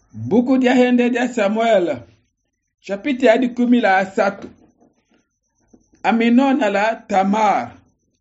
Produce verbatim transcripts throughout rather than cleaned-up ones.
Buku dia hende dia Samuel, chapitre ya kumi la asatu. Aminona la Tamar.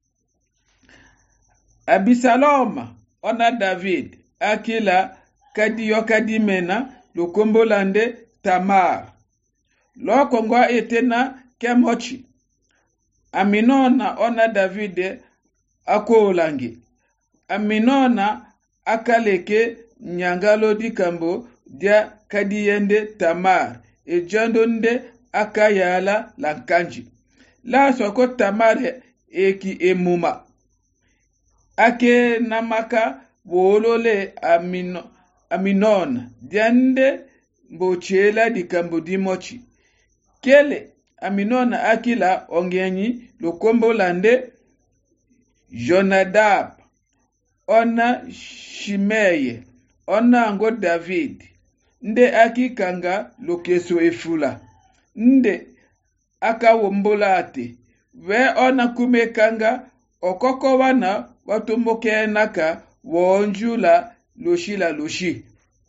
Abisalom ona David akila kadi yokadi mena lukombolande Tamar. Lokongwa etena kemochi. Aminona ona David akolangi. Aminona akaleke nyangalo dikambo dia kadiyende Tamar ejandonde akayala lankanji. La soko Tamar eki emuma. Ake namaka wolole amino, aminon diande mbochela dikambo dimochi. Kele aminona akila ongenyi lukombo lande Jonadab ona Shimeye ona ango David nde akikanga lokeso efula nde aka wombolate we ona kumekanga okoko wana watumboke naka wonjula loshi la loshi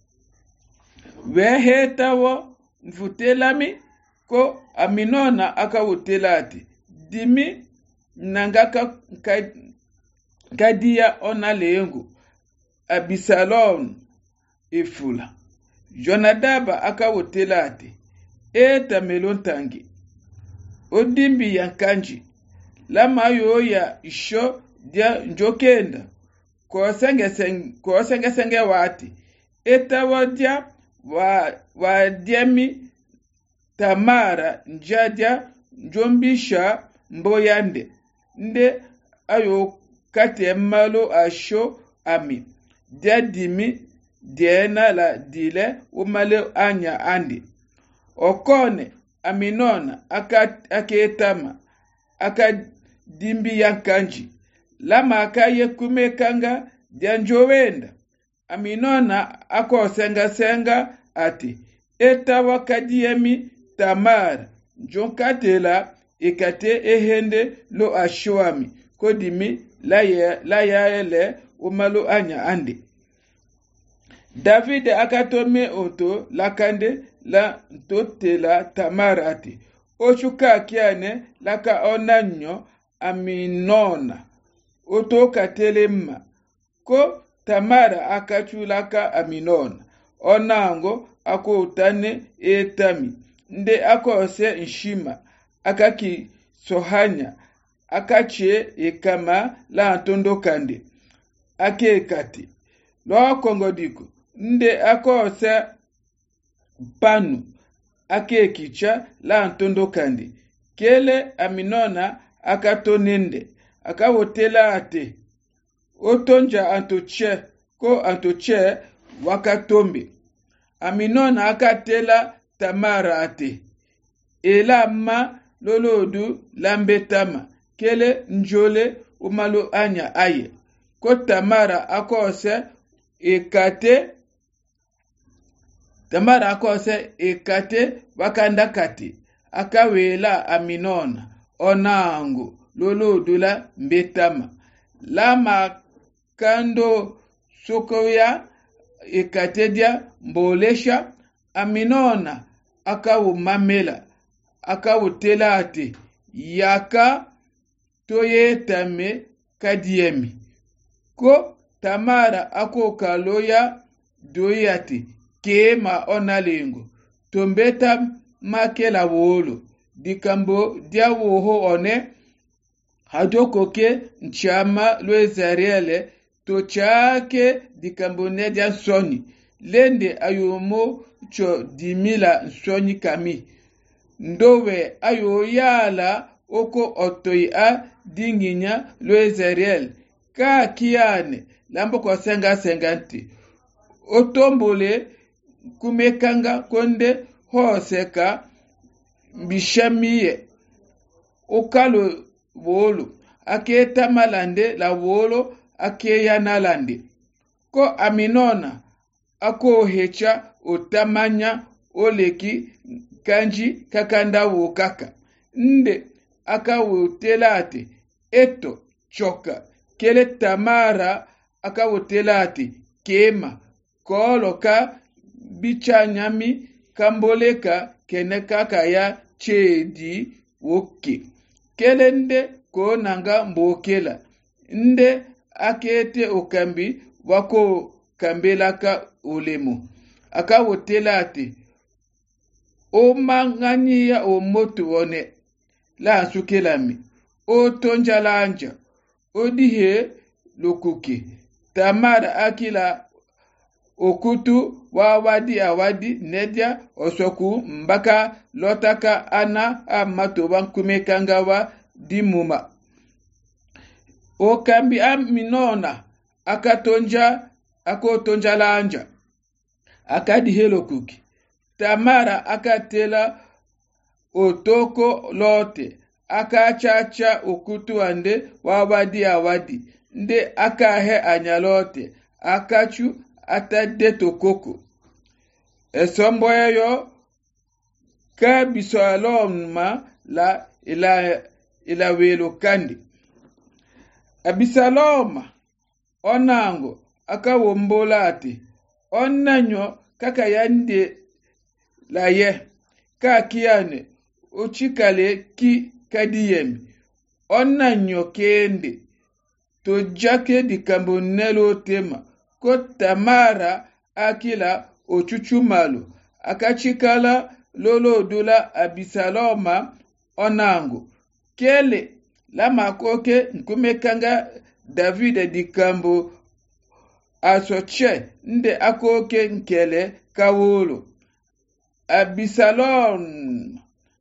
we hetawo mfutelami ko aminona aka wotelate dimi nangaka kadia ona lengo Abisalom efula Jonadaba aka wotelate eta melontangi odimbi yankanji lama yo ya isho dia njokenda ko senge senge ko senge senge wati eta wadia wa wa diemi Tamara njadia njombisha mboyande nde ayo kate malo asho ami dia dimi diena la dile umale anya andi okone aminona aka aketama aka dimbi yankanji lama akaye kumekanga dianjowenda aminona ako senga senga ati eta wakadiemi Tamar njonkatela ikate ehende lo ashwami kodimi la ya la yaele umalo anya andi David akatome oto lakande la totela Tamar ati ochuka kiane laka onanyo aminona oto katelema ko Tamara akachulaka aminona onango ako utane etami nde akose nshima akaki sohanya akache ekama la antondokande akekati lo kongodiko nde akose panu akekicha la antondokande kele aminona akatonende akawotela ate otonja antoche ko antoche wakatombe aminona akatela Tamara ate ela ma lolodu lambetama kele njole umalo anya aye ko Tamara akose ekate Tamara akose ekate wakandakati akawela aminona onango lolodu la mbetama lama kando sokoya ekatedia mbolesha aminona akawumamela akawutelate yaka toyetame kadiemi ko Tamara ako kaloya doyate kema onalengo tombeta makela wolo dikambo dia woho one hadokoke nchama lwezariele to chake dikambo nedia soni lende ayomo cho dimila nsoni kami ndowe ayo yala oko otoi a dinginya loezeriel ka kiane lambo kwa senga senganti otombole kumekanga konde hoseka mbishamiye okalo wolo aketa malande la wolo akeyana lande ko aminona ako hecha otamanya oleki kanji kakanda wokaka nde aka wotelate eto choka kele Tamara aka wotelate kema koloka bicha nyami kamboleka kene kaka ya chedi woke. Kele nde ko nanga mbokela. Nde akete okambi wako kambelaka ulemu. Aka wotela ate. O mangania o motu one. La sukelami. O tonjalanja. O dihe lokuke. Tamara akila okutu wa wadi awadi nedia osoku mbaka lotaka ana amatoban kumekanga wa dimuma. Okambi aminona akatonja akotonja lanja akadihe lokuke. Tamara akatela otoko lote akachacha okutu ande wa wadi awadi nde akahe anyalote akachu atade tokoko. Esombo yo ka Abisaloma la ila ila welo kandi. Abisaloma onango akawombola ati onanyo kaka yande la ye ka kiane uchikale ki kadiyemi onanyo kende to jake di kambonelo tema ko Tamara akila ochuchumalo akachikala lolo dula Abisaloma onango kele la makoke nkumekanga David di kambo asoche nde akoke nkele kawolo. Abisalom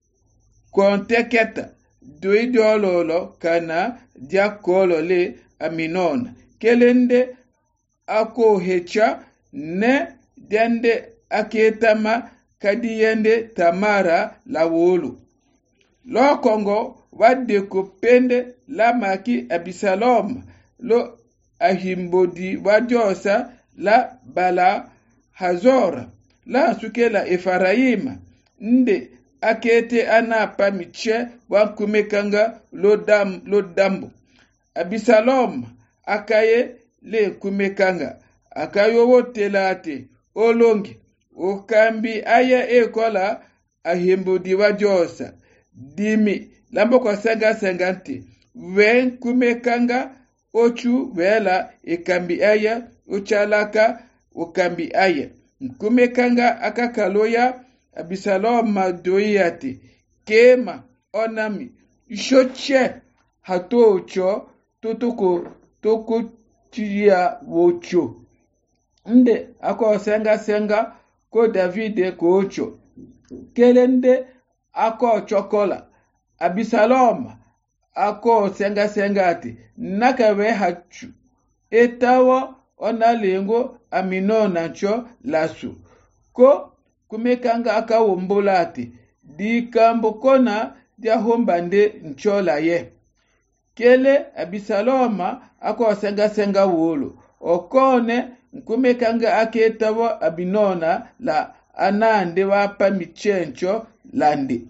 konteketa doidololo kana diakolo le Aminona kelende ako hecha ne dende aketama kadiyende Tamara la wolo. Lo kongo wadde ko pende la maki Abisalom lo ahimbodi wadiosa la bala hazora la suke la Efraima nde akete anapa miche wankumekanga lo dam lo dambo. Abisalom akaye le kumekanga akayo wotelate olongi okambi aya ekola ahimbodi wadiosa dimi lambo kwa senga sengante wen kumekanga ochu wela ekambi aya uchalaka ukambi aya kumekanga akakaloya Abisaloma doyate kema onami shoche hatocho totoko toko chia wocho nde ako senga senga ko David ko ocho kelende ako chokola Abisaloma ako senga sengati nakawe hachu etawa onalengo Aminona cho lasu ko kumekanga akawombolati di kambo kona dia hombande nchola ye kele Abisaloma ako senga senga wolo okone kumekanga aketawa Aminona la anande wapa michencho landi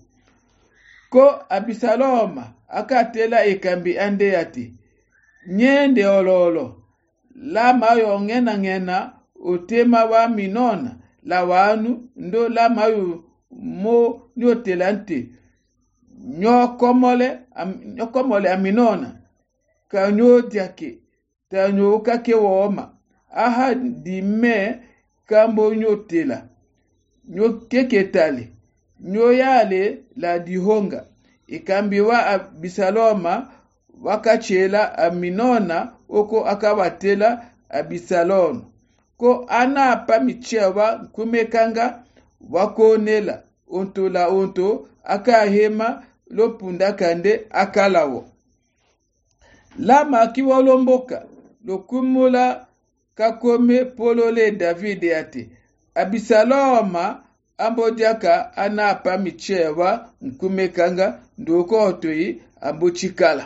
ko Abisaloma akatela ekambi ande yati nyende ololo la mayo ngena ngena utema wa Aminona la wanu ndo la mayo mo nyotelante nyokomole am, nyokomole Aminona ka nyotiake ta nyokake woma aha dime kambo nyotela nyokeketale nyoyale la dihonga ikambi wa Abisaloma wakachela Aminona oko akabatela Abisaloma ko ana pa michewa kumekanga wakonela onto la onto akahema lopunda kande akalawo lama kiwolomboka lokumula kakome polole David ate Abisaloma ambodiaka ana pa michewa nkumekanga ndoko otoi ambochikala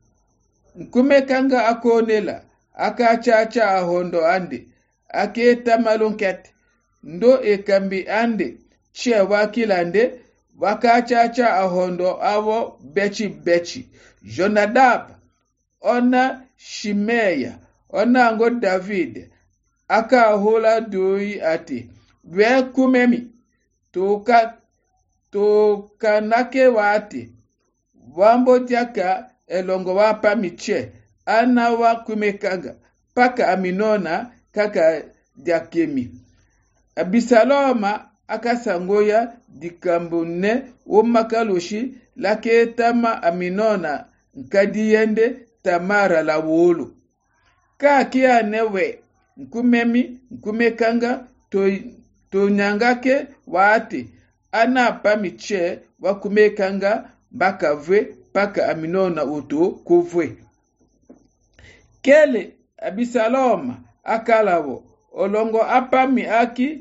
nkumekanga akonela akachacha ahondo ande aketa malonket ndo ekambi ande chewa kilande wakachacha ahondo awo bechi bechi Jonadab ona Shimeya ona ngo David aka hola doi ate dwe kumemi toka tokanake wate wambo tiaka elongo wapa miche ana wa kumekanga paka aminona kaka diakemi. Abisaloma akasangoya dikambune womakaloshi lake tama aminona nkadiyende Tamara la wolo. Ka kia newe nkumemi nkumekanga to, to nyangake wate ana pa miche wa kumekanga baka vwe paka aminona uto kovwe. Kele Abisaloma akalawo olongo apa mi aki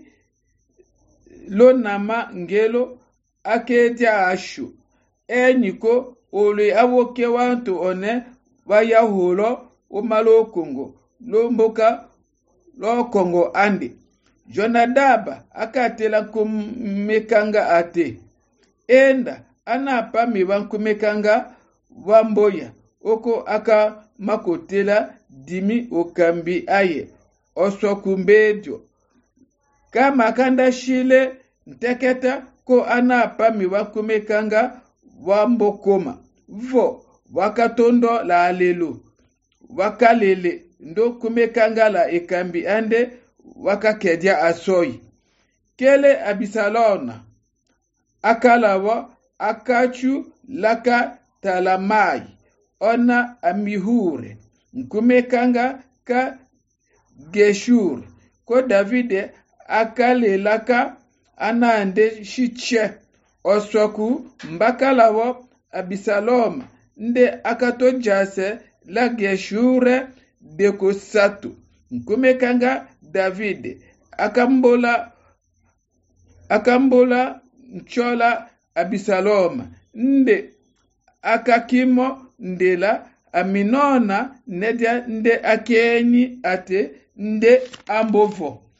lonama ngelo aketia ashu enyiko ole awoke wantu one waya holo umalo Kongo lomboka lo Kongo ande. Jonadaba akatela kumekanga ate enda anapa miwan kumekanga wamboya oko aka makotela dimi okambi aye osokumbejo kama kanda shile nteketa ko anapa miwan kumekanga wambokoma vo wakatondo la alelo wakalele ndo kumekanga la ekambi ande wakakedia asoi. Kele Abisalona akalawa akachu laka talamai ona amihure nkumekanga ka Geshur ko Davide akale laka anande shiche oswaku mbakalawa Abisaloma nde akatojase la Geshure deko satu nkumekanga Davide akambola akambola nchola Abisaloma nde akakimo ndela aminona nedia nde akenyi ate nde ambovo.